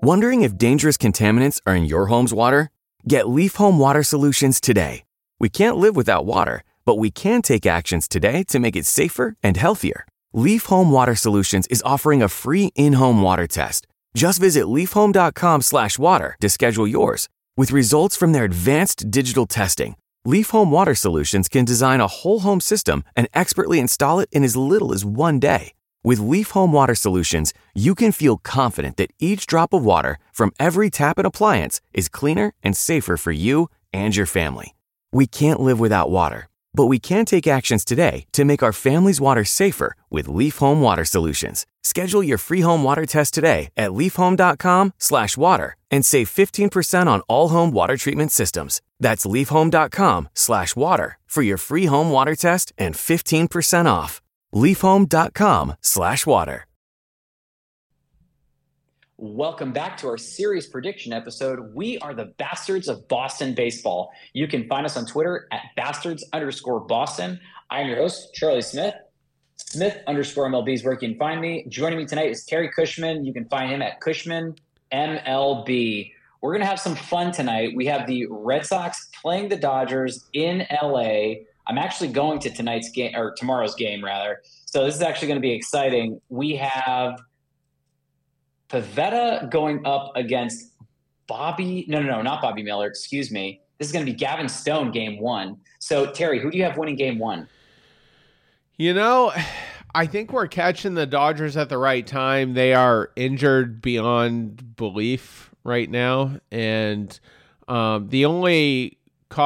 Wondering if dangerous contaminants are in your home's water? Get Leaf Home Water Solutions today. We can't live without water, but we can take actions today to make it safer and healthier. Leaf Home Water Solutions is offering a free in-home water test. Just visit leafhome.com/water to schedule yours. With results from their advanced digital testing, Leaf Home Water Solutions can design a whole home system and expertly install it in as little as 1 day. With Leaf Home Water Solutions, you can feel confident that each drop of water from every tap and appliance is cleaner and safer for you and your family. We can't live without water, but we can take actions today to make our family's water safer with Leaf Home Water Solutions. Schedule your free home water test today at leafhome.com/water and save 15% on all home water treatment systems. That's leafhome.com/water for your free home water test and 15% off. leafhome.com/water. Welcome back to our series prediction episode. We are the Bastards of Boston Baseball. You can find us on Twitter at bastards_Boston. I'm your host, Charlie Smith. Smith_MLB is where you can find me. Joining me tonight is Terry Cushman. You can find him at Cushman MLB. We're going to have some fun tonight. We have the Red Sox playing the Dodgers in LA. I'm actually going to tomorrow's game rather. So this is actually going to be exciting. We have Pivetta going up against not Bobby Miller. Excuse me. This is going to be Gavin Stone game 1. So Terry, who do you have winning game 1? I think we're catching the Dodgers at the right time. They are injured beyond belief right now. And the only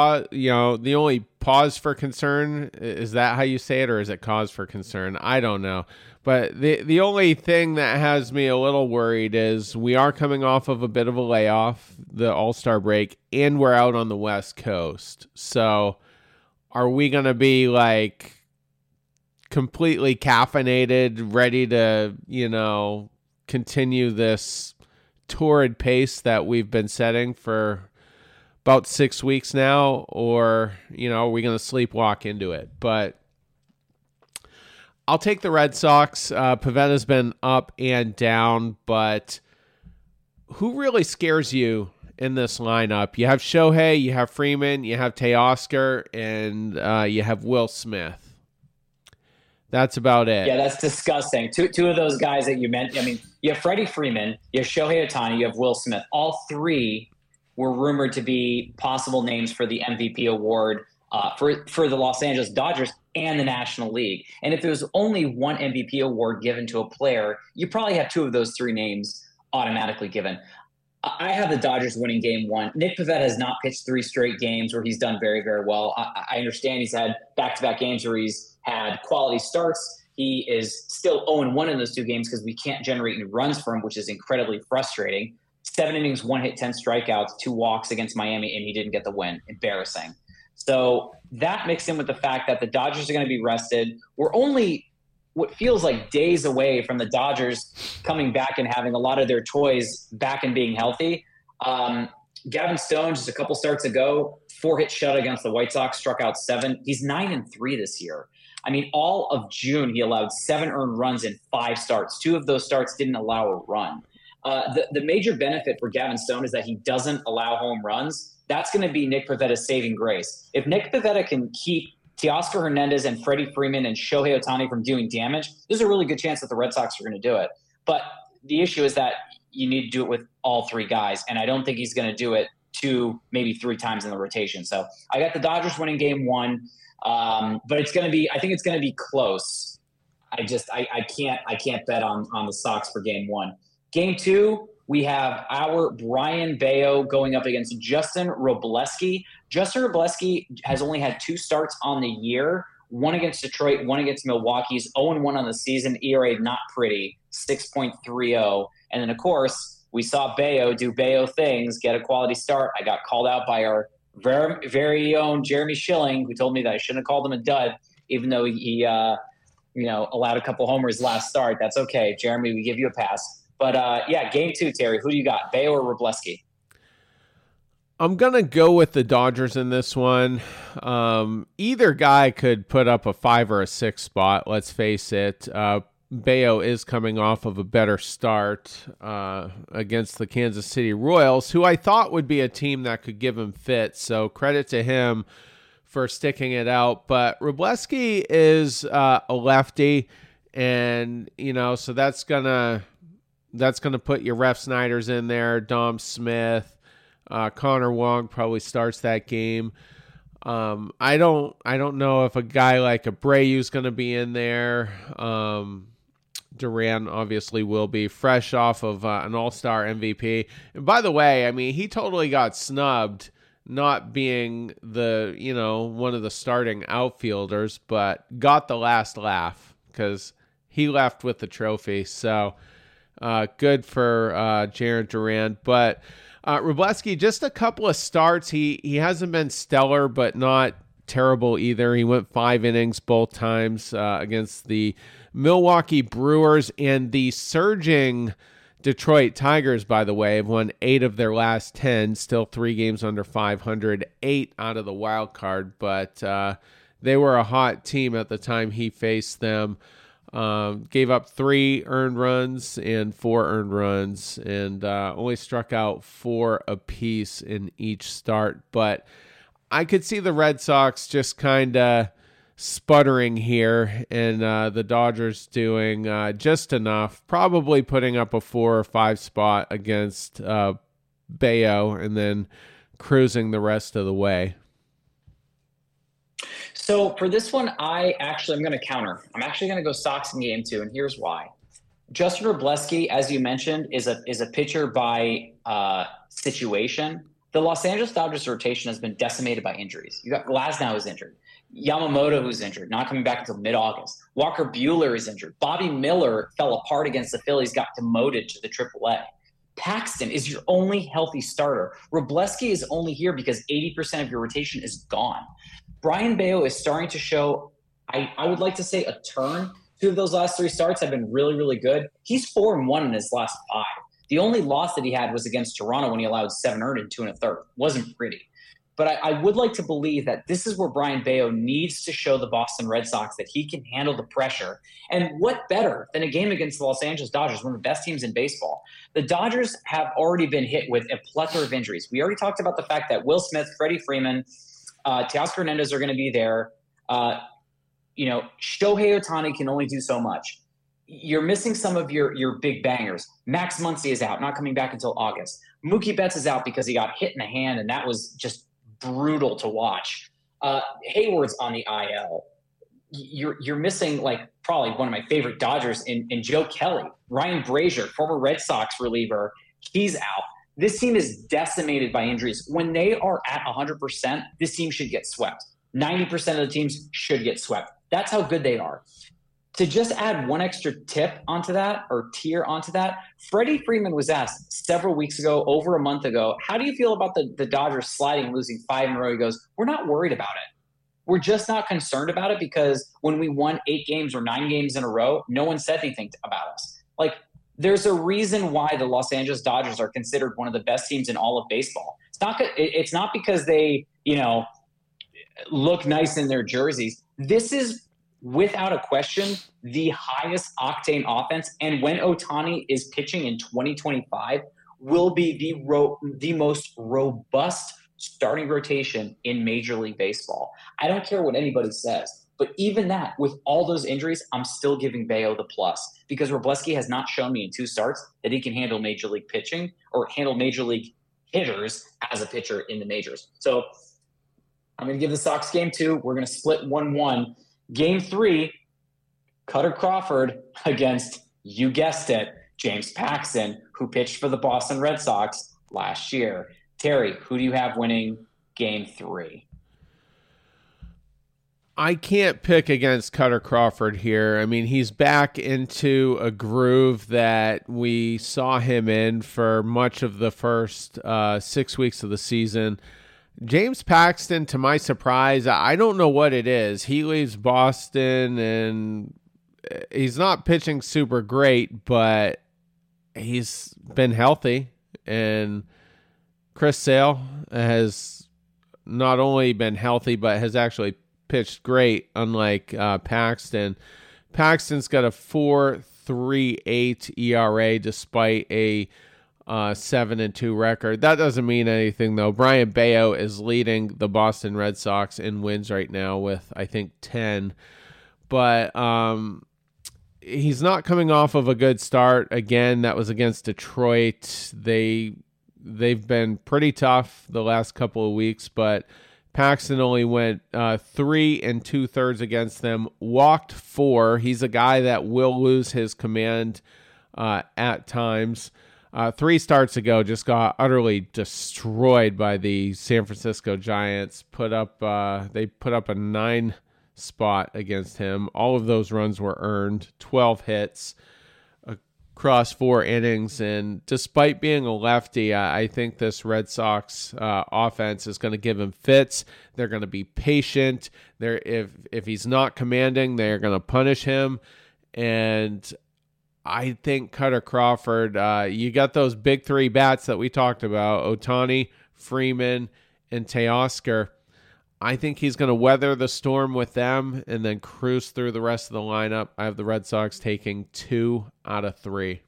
pause for concern, is that how you say it, or is it cause for concern? I don't know. But the only thing that has me a little worried is we are coming off of a bit of a layoff, the All-Star break, and we're out on the West Coast. So are we going to be like completely caffeinated, ready to, continue this torrid pace that we've been setting for about 6 weeks now, or, are we going to sleepwalk into it? But I'll take the Red Sox. Pivetta's been up and down, but who really scares you in this lineup? You have Shohei, you have Freeman, you have Teoscar, and you have Will Smith. That's about it. Yeah, that's disgusting. Two of those guys that you mentioned. You have Freddie Freeman, you have Shohei Ohtani, you have Will Smith. All three were rumored to be possible names for the MVP award for the Los Angeles Dodgers and the National League. And if there was only one MVP award given to a player, you probably have two of those three names automatically given. I have the Dodgers winning game 1. Nick Pivetta has not pitched 3 straight games where he's done very, very well. I understand he's had back-to-back games where he's had quality starts. He is still 0-1 in those 2 games because we can't generate any runs for him, which is incredibly frustrating. 7 innings, 1 hit, 10 strikeouts, 2 walks against Miami, and he didn't get the win. Embarrassing. So that mixed in with the fact that the Dodgers are going to be rested. We're only what feels like days away from the Dodgers coming back and having a lot of their toys back and being healthy. Gavin Stone, just a couple starts ago, 4-hit shutout against the White Sox, struck out 7. He's 9-3 this year. All of June, he allowed 7 earned runs in 5 starts. 2 of those starts didn't allow a run. The major benefit for Gavin Stone is that he doesn't allow home runs. That's going to be Nick Pivetta's saving grace. If Nick Pivetta can keep Teoscar Hernandez and Freddie Freeman and Shohei Ohtani from doing damage, there's a really good chance that the Red Sox are going to do it. But the issue is that you need to do it with all 3 guys, and I don't think he's going to do it 2, maybe 3 times in the rotation. So I got the Dodgers winning game 1, but I think it's going to be close. I can't bet on the Sox for game 1. Game 2, we have our Brian Bayo going up against Justin Wrobleski. Justin Wrobleski has only had 2 starts on the year, 1 against Detroit, 1 against Milwaukee. He's 0-1 on the season. ERA not pretty, 6.30. And then, of course, we saw Bayo do Bayo things, get a quality start. I got called out by our very, very own Jeremy Schilling, who told me that I shouldn't have called him a dud, even though he allowed a couple homers last start. That's okay. Jeremy, we give you a pass. But, game 2, Terry, who do you got, Bayo or Wrobleski? I'm going to go with the Dodgers in this one. Either guy could put up a 5 or a 6 spot, let's face it. Bayo is coming off of a better start against the Kansas City Royals, who I thought would be a team that could give him fits. So credit to him for sticking it out. But Wrobleski is a lefty, and so that's gonna put your Ref Snyders in there. Dom Smith, Connor Wong probably starts that game. I don't know if a guy like Abreu's going to be in there. Duran obviously will be, fresh off of an all-star MVP. And by the way, I mean, he totally got snubbed not being the, one of the starting outfielders, but got the last laugh because he left with the trophy. So good for Jarren Duran. But Wrobleski, just a couple of starts. He hasn't been stellar, but not terrible either. He went 5 innings both times against the Milwaukee Brewers, and the surging Detroit Tigers, by the way, have won 8 of their last 10, still 3 games under 500, 8 out of the wild card, but they were a hot team at the time he faced them. Gave up 3 earned runs and 4 earned runs, and only struck out 4 apiece in each start. But I could see the Red Sox just kind of sputtering here, and the Dodgers doing just enough, probably putting up a 4 or 5 spot against Bayo, and then cruising the rest of the way. So for this one, I'm going to counter. I'm actually going to go Sox in game 2, and here's why. Justin Wrobleski, as you mentioned, is a pitcher by situation. The Los Angeles Dodgers rotation has been decimated by injuries. You got Glasnow is injured. Yamamoto, who's injured, not coming back until mid-August. Walker Buehler is injured. Bobby Miller fell apart against the Phillies, got demoted to the AAA. Paxton is your only healthy starter. Wrobleski is only here because 80% of your rotation is gone. Brayan Bello is starting to show, I would like to say, a turn. 2 of those last 3 starts have been really, really good. He's 4-1 in his last 5. The only loss that he had was against Toronto when he allowed 7 earned and 2 1/3. Wasn't pretty. But I would like to believe that this is where Brayan Bello needs to show the Boston Red Sox that he can handle the pressure. And what better than a game against the Los Angeles Dodgers, one of the best teams in baseball? The Dodgers have already been hit with a plethora of injuries. We already talked about the fact that Will Smith, Freddie Freeman, Teoscar Hernandez are going to be there. Shohei Ohtani can only do so much. You're missing some of your big bangers. Max Muncy is out, not coming back until August. Mookie Betts is out because he got hit in the hand, and that was just brutal to watch. Hayward's on the IL. You're missing probably one of my favorite Dodgers in Joe Kelly. Ryan Brazier, former Red Sox reliever, he's out. This team is decimated by injuries. When they are at 100%, this team should get swept. 90% of the teams should get swept. That's how good they are. To just add one extra tip onto that, or tier onto that, Freddie Freeman was asked several weeks ago, over a month ago, how do you feel about the Dodgers sliding, losing 5 in a row? He goes, we're not worried about it. We're just not concerned about it because when we won 8 games or 9 games in a row, no one said anything about us. There's a reason why the Los Angeles Dodgers are considered one of the best teams in all of baseball. It's not because they, look nice in their jerseys. This is, without a question, the highest octane offense. And when Ohtani is pitching in 2025, will be the most robust starting rotation in Major League Baseball. I don't care what anybody says. But even that, with all those injuries, I'm still giving Bello the plus because Wrobleski has not shown me in 2 starts that he can handle Major League pitching or handle Major League hitters as a pitcher in the majors. So I'm going to give the Sox game 2. We're going to split 1-1. Game 3, Cutter Crawford against, you guessed it, James Paxton, who pitched for the Boston Red Sox last year. Terry, who do you have winning game 3? I can't pick against Cutter Crawford here. I mean, he's back into a groove that we saw him in for much of the first 6 weeks of the season. James Paxton, to my surprise, I don't know what it is. He leaves Boston and he's not pitching super great, but he's been healthy. And Chris Sale has not only been healthy, but has actually pitched great, unlike Paxton. Paxton's got a 4.38 ERA despite a 7-2 record. That doesn't mean anything, though. Brian Bayo is leading the Boston Red Sox in wins right now with, I think, 10. But he's not coming off of a good start. Again, that was against Detroit. They've been pretty tough the last couple of weeks, but Paxton only went 3 2/3 against them, walked 4. He's a guy that will lose his command at times. 3 starts ago, just got utterly destroyed by the San Francisco Giants. They put up a 9 spot against him. All of those runs were earned, 12 hits across 4 innings. And despite being a lefty, I think this Red Sox offense is going to give him fits. They're going to be patient. If he's not commanding, they're going to punish him. And I think Cutter Crawford, you got those big 3 bats that we talked about, Ohtani, Freeman, and Teoscar. I think he's going to weather the storm with them and then cruise through the rest of the lineup. I have the Red Sox taking 2 out of 3.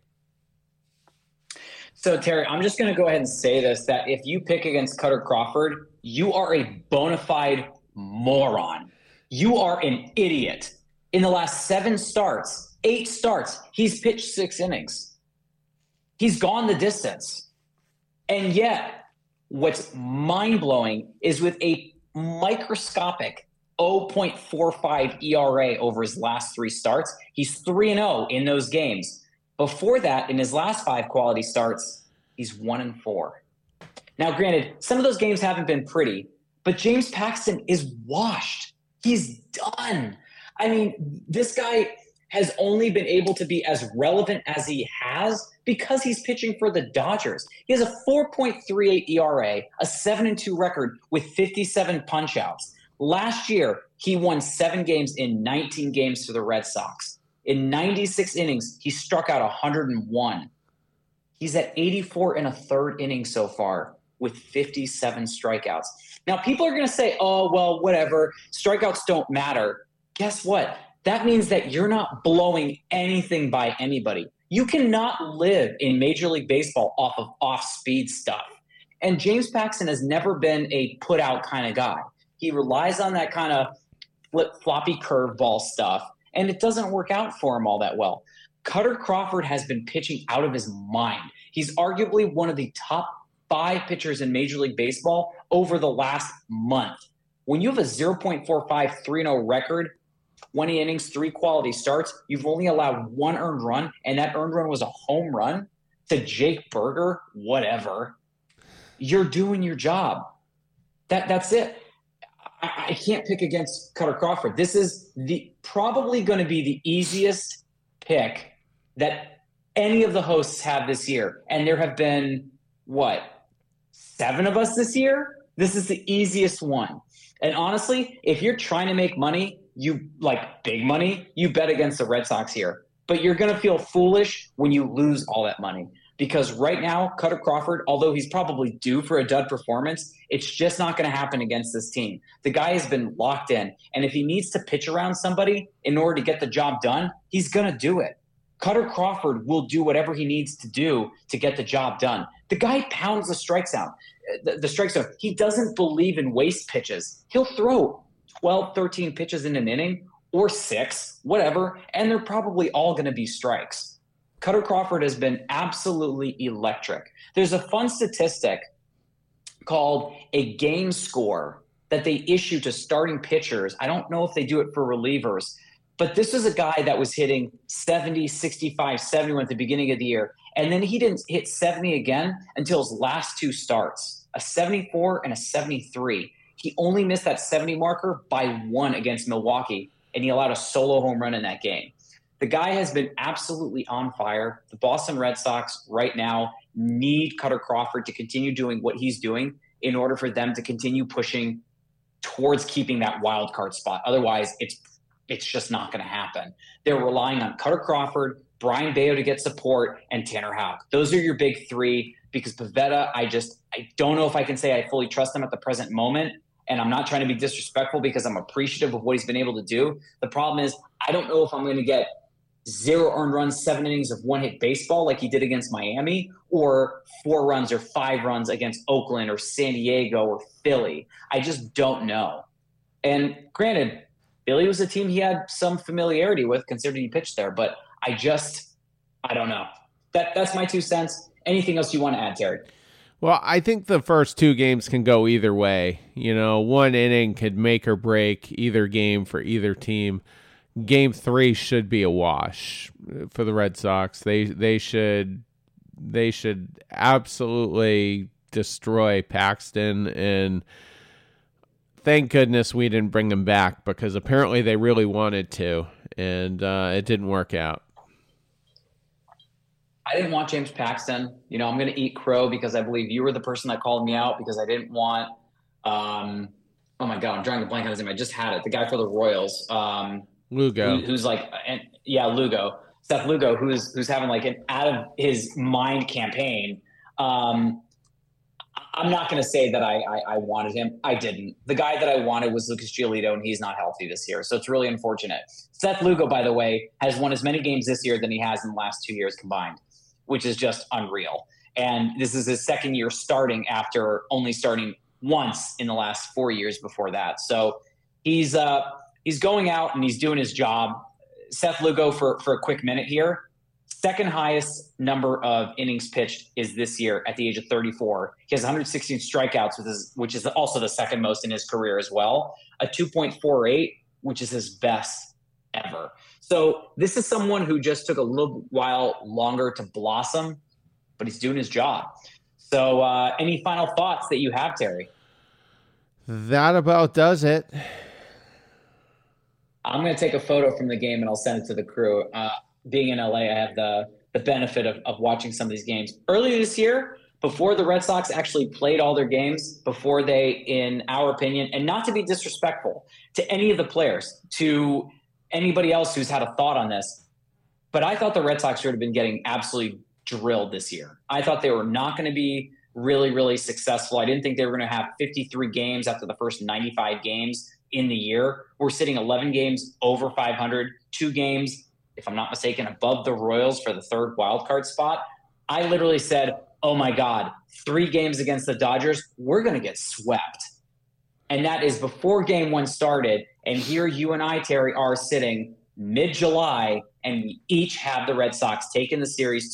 So, Terry, I'm just going to go ahead and say this, that if you pick against Cutter Crawford, you are a bona fide moron. You are an idiot. In the last 8 starts, he's pitched 6 innings. He's gone the distance. And yet, what's mind-blowing is with a microscopic 0.45 ERA over his last 3 starts, he's 3-0 in those games. Before that, in his last 5 quality starts, he's 1-4. Now, granted, some of those games haven't been pretty, but James Paxton is washed. He's done. I mean, this guy has only been able to be as relevant as he has because he's pitching for the Dodgers. He has a 4.38 ERA, a 7-2 record with 57 punch-outs. Last year, he won 7 games in 19 games for the Red Sox. In 96 innings, he struck out 101. He's at 84 1/3 innings so far with 57 strikeouts. Now, people are going to say, oh, well, whatever. Strikeouts don't matter. Guess what? That means that you're not blowing anything by anybody. You cannot live in Major League Baseball off of off-speed stuff. And James Paxton has never been a put-out kind of guy. He relies on that kind of floppy curveball stuff, and it doesn't work out for him all that well. Cutter Crawford has been pitching out of his mind. He's arguably one of the top 5 pitchers in Major League Baseball over the last month. When you have a 0.45 3-0 record, 20 innings, 3 quality starts, you've only allowed 1 earned run, and that earned run was a home run to Jake Berger, whatever. You're doing your job. That's it. I can't pick against Cutter Crawford. This is probably going to be the easiest pick that any of the hosts have this year. And there have been, 7 of us this year? This is the easiest one. And honestly, if you're trying to make money, you like big money, you bet against the Red Sox here. But you're going to feel foolish when you lose all that money. Because right now, Cutter Crawford, although he's probably due for a dud performance, it's just not going to happen against this team. The guy has been locked in. And if he needs to pitch around somebody in order to get the job done, he's going to do it. Cutter Crawford will do whatever he needs to do to get the job done. The guy pounds the strikes out. The strikes out. He doesn't believe in waste pitches. He'll throw 12, 13 pitches in an inning or 6, whatever, and they're probably all going to be strikes. Cutter Crawford has been absolutely electric. There's a fun statistic called a game score that they issue to starting pitchers. I don't know if they do it for relievers, but this was a guy that was hitting 70, 65, 71 at the beginning of the year, and then he didn't hit 70 again until his last 2 starts, a 74 and a 73. He only missed that 70 marker by 1 against Milwaukee, and he allowed a solo home run in that game. The guy has been absolutely on fire. The Boston Red Sox right now need Cutter Crawford to continue doing what he's doing in order for them to continue pushing towards keeping that wild card spot. Otherwise, it's just not going to happen. They're relying on Cutter Crawford, Brian Bayo to get support, and Tanner Houck. Those are your big 3 because Pivetta, I don't know if I can say I fully trust him at the present moment. And I'm not trying to be disrespectful because I'm appreciative of what he's been able to do. The problem is I don't know if I'm going to get 0 earned runs, 7 innings of one-hit baseball like he did against Miami, or 4 runs or 5 runs against Oakland or San Diego or Philly. I just don't know. And granted, Philly was a team he had some familiarity with considering he pitched there, but I don't know. That's my 2 cents. Anything else you want to add, Terry? Well, I think the first 2 games can go either way. You know, 1 inning could make or break either game for either team. Game 3 should be a wash for the Red Sox. They should absolutely destroy Paxton, and thank goodness we didn't bring him back because apparently they really wanted to, and it didn't work out. I didn't want James Paxton. I'm going to eat crow because I believe you were the person that called me out because I didn't want oh my God, I'm drawing a blank on his name. I just had it. The guy for the Royals. Lugo. Who's like, Lugo. Seth Lugo, who's having like an out of his mind campaign. I'm not going to say that I wanted him. I didn't. The guy that I wanted was Lucas Giolito, and he's not healthy this year. So it's really unfortunate. Seth Lugo, by the way, has won as many games this year than he has in the last 2 years combined, which is just unreal. And this is his second year starting after only starting once in the last 4 years before that. So he's going out and he's doing his job. Seth Lugo, for a quick minute here, second highest number of innings pitched is this year at the age of 34. He has 116 strikeouts, which is also the second most in his career as well. A 2.48, which is his best ever. So this is someone who just took a little while longer to blossom, but he's doing his job. So any final thoughts that you have, Terry? That about does it. I'm going to take a photo from the game and I'll send it to the crew. Being in LA, I have the benefit of watching some of these games. Earlier this year, before the Red Sox actually played all their games, before they, in our opinion, and not to be disrespectful to any of the players, to anybody else who's had a thought on this, but I thought the Red Sox should have been getting absolutely drilled this year. I thought they were not going to be really, really successful. I didn't think they were going to have 53 games after the first 95 games in the year. We're sitting 11 games over 500, 2 games, if I'm not mistaken, above the Royals for the third wildcard spot. I literally said, oh my God, 3 games against the Dodgers, we're going to get swept. And that is before game 1 started. And here you and I, Terry, are sitting mid-July, and we each have the Red Sox taking the series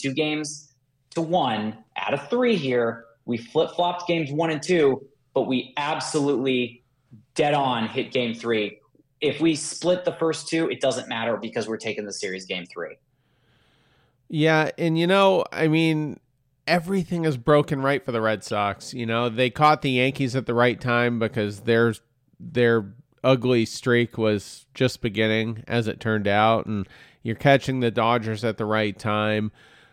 2-1 out of 3 here. We flip-flopped games 1 and 2, but we absolutely dead on hit game 3. If we split the first 2, it doesn't matter because we're taking the series game 3. Yeah, and everything is broken right for the Red Sox. They caught the Yankees at the right time because their ugly streak was just beginning, as it turned out, and you're catching the Dodgers at the right time.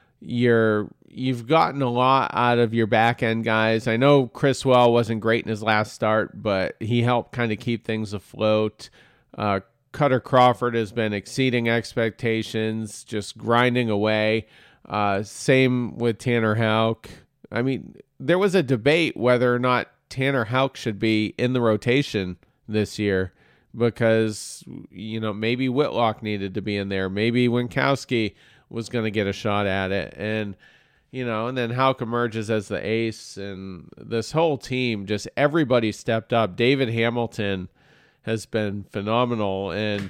You've gotten a lot out of your back end guys. I know Criswell wasn't great in his last start, but he helped kind of keep things afloat. Cutter Crawford has been exceeding expectations, just grinding away. Same with Tanner Houck. There was a debate whether or not Tanner Houck should be in the rotation this year because, maybe Whitlock needed to be in there. Maybe Winkowski was going to get a shot at it. And then Houck emerges as the ace, and this whole team, just everybody stepped up. David Hamilton has been phenomenal, and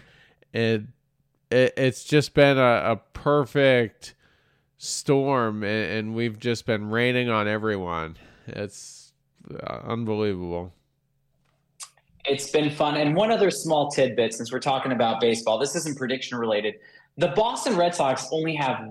it's just been a perfect storm, and we've just been raining on everyone. It's unbelievable. It's been fun. And one other small tidbit, since we're talking about baseball, this isn't prediction related. The Boston Red Sox only have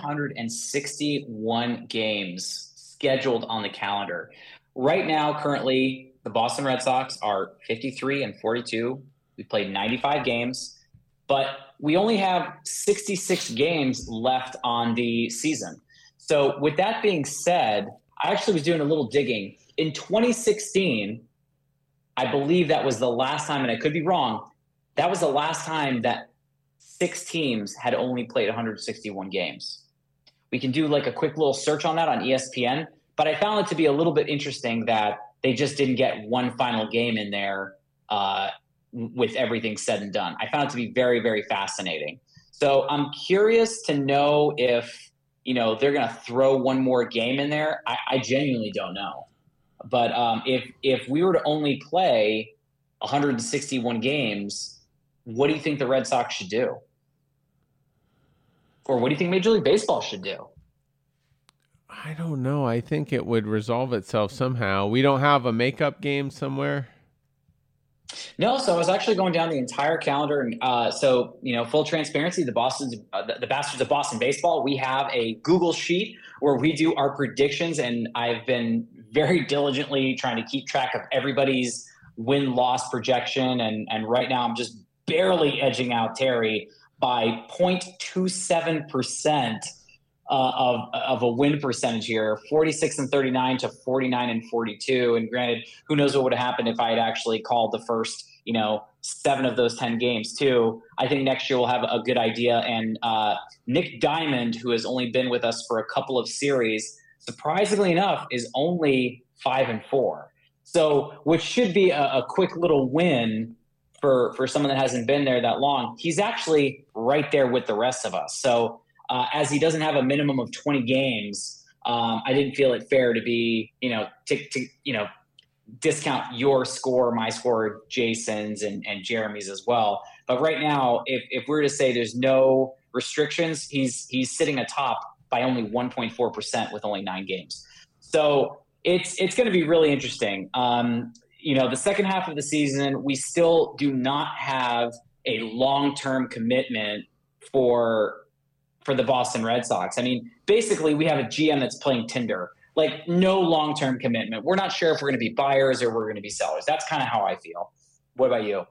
161 games scheduled on the calendar. Right now, currently, the Boston Red Sox are 53-42. We played 95 games, but we only have 66 games left on the season. So with that being said, I actually was doing a little digging. In 2016, I believe that was the last time, and I could be wrong, that was the last time that 6 teams had only played 161 games. We can do like a quick little search on that on ESPN, but I found it to be a little bit interesting that they just didn't get one final game in there with everything said and done. I found it to be very, very fascinating. So I'm curious to know if, they're going to throw one more game in there. I genuinely don't know. But if we were to only play 161 games, what do you think the Red Sox should do? Or what do you think Major League Baseball should do? I don't know. I think it would resolve itself somehow. We don't have a makeup game somewhere? No, so I was actually going down the entire calendar, and full transparency, the Bastards of Boston Baseball, we have a Google sheet where we do our predictions, and I've been very diligently trying to keep track of everybody's win-loss projection, and right now I'm just barely edging out Terry by 0.27% of a win percentage here, 46-39 to 49-42. And granted, who knows what would have happened if I had actually called the first, 7 of those 10 games too. I think next year we'll have a good idea. And Nick Diamond, who has only been with us for a couple of series, surprisingly enough, is only 5-4. So, which should be a quick little win for someone that hasn't been there that long. He's actually right there with the rest of us. So, as he doesn't have a minimum of 20 games, I didn't feel it fair to be, to discount your score, my score, Jason's, and Jeremy's as well. But right now, if we're to say there's no restrictions, he's sitting atop by only 1.4% with only 9 games. So it's going to be really interesting. The second half of the season, we still do not have a long-term commitment for the Boston Red Sox. I mean, basically, we have a GM that's playing Tinder, like no long-term commitment. We're not sure if we're going to be buyers or we're going to be sellers. That's kind of how I feel. What about you?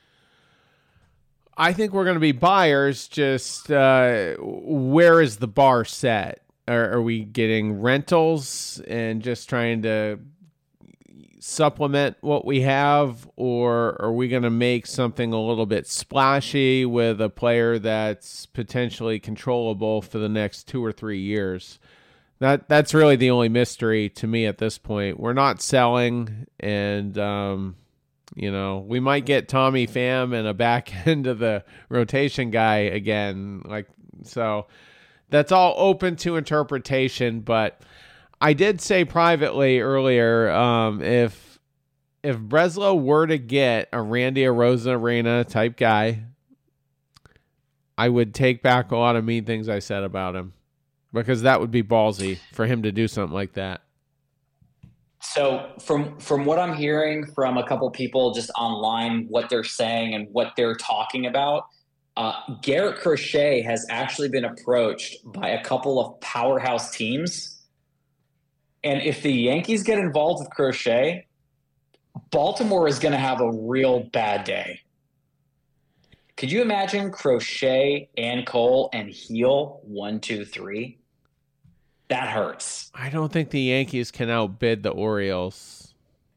I think we're going to be buyers. Just where is the bar set? Are we getting rentals and just trying to supplement what we have, or are we going to make something a little bit splashy with a player that's potentially controllable for the next 2 or 3 years? That's really the only mystery to me at this point. We're not selling, and we might get Tommy Pham and a back end of the rotation guy again. So that's all open to interpretation, but I did say privately earlier, if Breslow were to get a Randy Arozarena type guy, I would take back a lot of mean things I said about him, because that would be ballsy for him to do something like that. So from what I'm hearing from a couple people just online, what they're saying and what they're talking about, Garrett Crochet has actually been approached by a couple of powerhouse teams. And if the Yankees get involved with Crochet, Baltimore is going to have a real bad day. Could you imagine Crochet and Cole and Heel 1, 2, 3? That hurts. I don't think the Yankees can outbid the Orioles.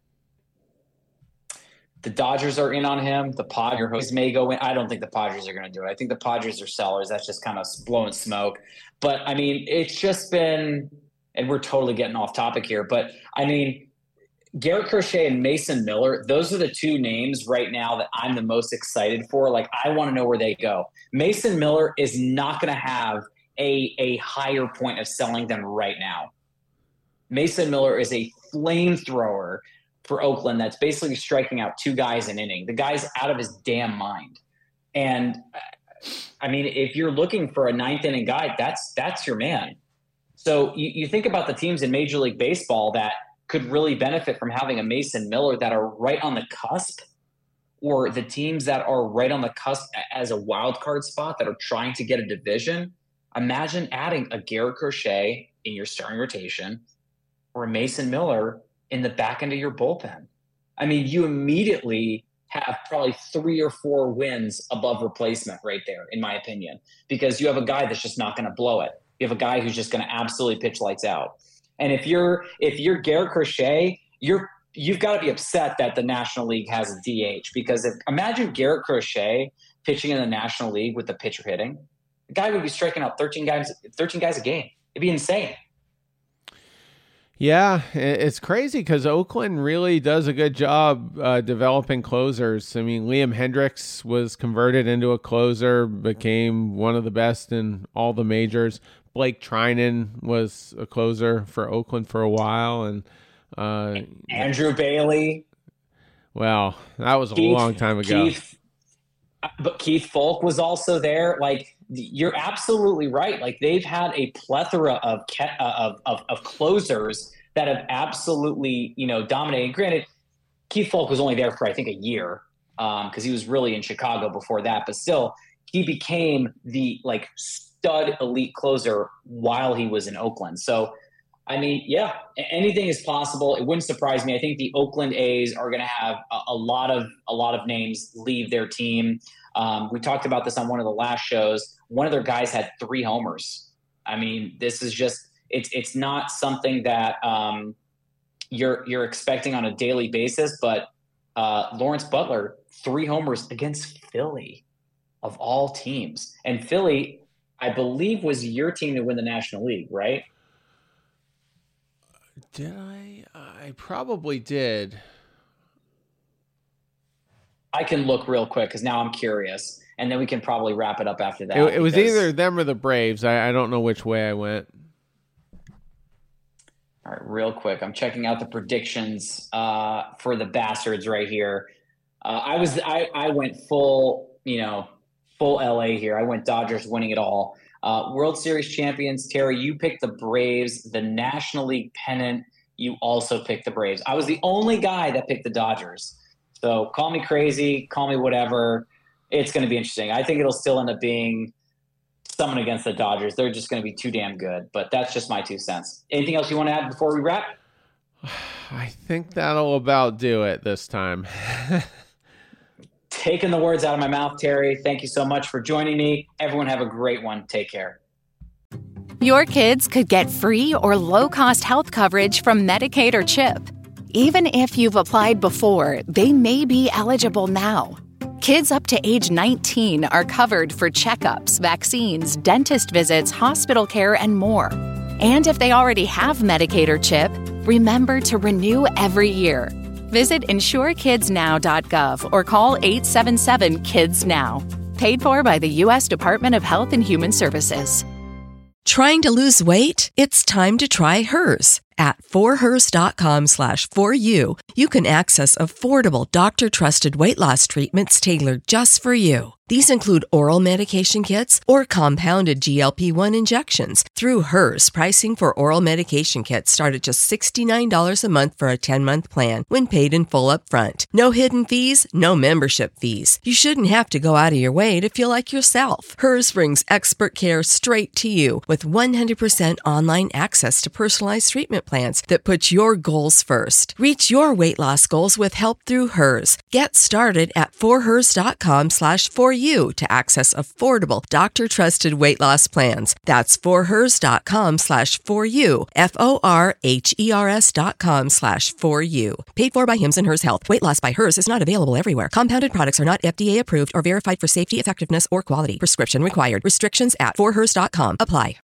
The Dodgers are in on him. The Padres may go in. I don't think the Padres are going to do it. I think the Padres are sellers. That's just kind of blowing smoke. But, I mean, it's just been – and we're totally getting off topic here, but, I mean, Garrett Crochet and Mason Miller, those are the 2 names right now that I'm the most excited for. Like, I want to know where they go. Mason Miller is not going to have a higher point of selling than right now. Mason Miller is a flamethrower for Oakland that's basically striking out 2 guys an inning. The guy's out of his damn mind. And, I mean, if you're looking for a 9th inning guy, that's your man. So you think about the teams in Major League Baseball that could really benefit from having a Mason Miller that are right on the cusp, or the teams that are right on the cusp as a wild card spot that are trying to get a division. Imagine adding a Garrett Crochet in your starting rotation or a Mason Miller in the back end of your bullpen. I mean, you immediately have probably 3 or 4 wins above replacement right there, in my opinion, because you have a guy that's just not going to blow it. You have a guy who's just going to absolutely pitch lights out. And if you're Garrett Crochet, you've got to be upset that the National League has a DH, because imagine Garrett Crochet pitching in the National League with the pitcher hitting. The guy would be striking out 13 guys a game. It'd be insane. Yeah, it's crazy because Oakland really does a good job developing closers. I mean, Liam Hendriks was converted into a closer, became one of the best in all the majors. Blake Trinan was a closer for Oakland for a while, and Andrew Bailey. Well, that was a long time ago. But Keith Folk was also there. Like, you're absolutely right. Like, they've had a plethora of closers that have absolutely, dominated. Granted, Keith Folk was only there for, I think, a year because he was really in Chicago before that. But still, he became the, stud elite closer while he was in Oakland. So, I mean, yeah, anything is possible. It wouldn't surprise me. I think the Oakland A's are going to have a lot of names leave their team. We talked about this on one of the last shows. One of their guys had 3 homers. I mean, this is just it's not something that you're expecting on a daily basis. But Lawrence Butler, 3 homers against Philly, of all teams, and Philly, I believe, was your team to win the National League, right? Did I? I probably did. I can look real quick because now I'm curious, and then we can probably wrap it up after that. It was either them or the Braves. I don't know which way I went. All right, real quick. I'm checking out the predictions for the Bastards right here. I went full LA here. I went Dodgers winning it all. World Series champions, Terry, you picked the Braves. The National League pennant, you also picked the Braves. I was the only guy that picked the Dodgers. So call me crazy, call me whatever. It's going to be interesting. I think it'll still end up being someone against the Dodgers. They're just going to be too damn good. But that's just my 2 cents. Anything else you want to add before we wrap? I think that'll about do it this time. Taking the words out of my mouth, Terry. Thank you so much for joining me. Everyone have a great one. Take care. Your kids could get free or low-cost health coverage from Medicaid or CHIP. Even if you've applied before, they may be eligible now. Kids up to age 19 are covered for checkups, vaccines, dentist visits, hospital care, and more. And if they already have Medicaid or CHIP, remember to renew every year. Visit insurekidsnow.gov or call 877-KIDS-NOW. Paid for by the U.S. Department of Health and Human Services. Trying to lose weight? It's time to try Hers. At forhers.com/4u, you can access affordable doctor-trusted weight loss treatments tailored just for you. These include oral medication kits or compounded GLP-1 injections. Through Hers, pricing for oral medication kits start at just $69 a month for a 10-month plan when paid in full upfront. No hidden fees, no membership fees. You shouldn't have to go out of your way to feel like yourself. Hers brings expert care straight to you with 100% online access to personalized treatment plans that put your goals first. Reach your weight loss goals with help through Hers. Get started at forhers.com/4u to access affordable, doctor-trusted weight loss plans. That's forhers.com/4u, forhers.com/4u. Paid for by Hims and Hers Health. Weight loss by Hers is not available everywhere. Compounded products are not FDA approved or verified for safety, effectiveness, or quality. Prescription required. Restrictions at forhers.com apply.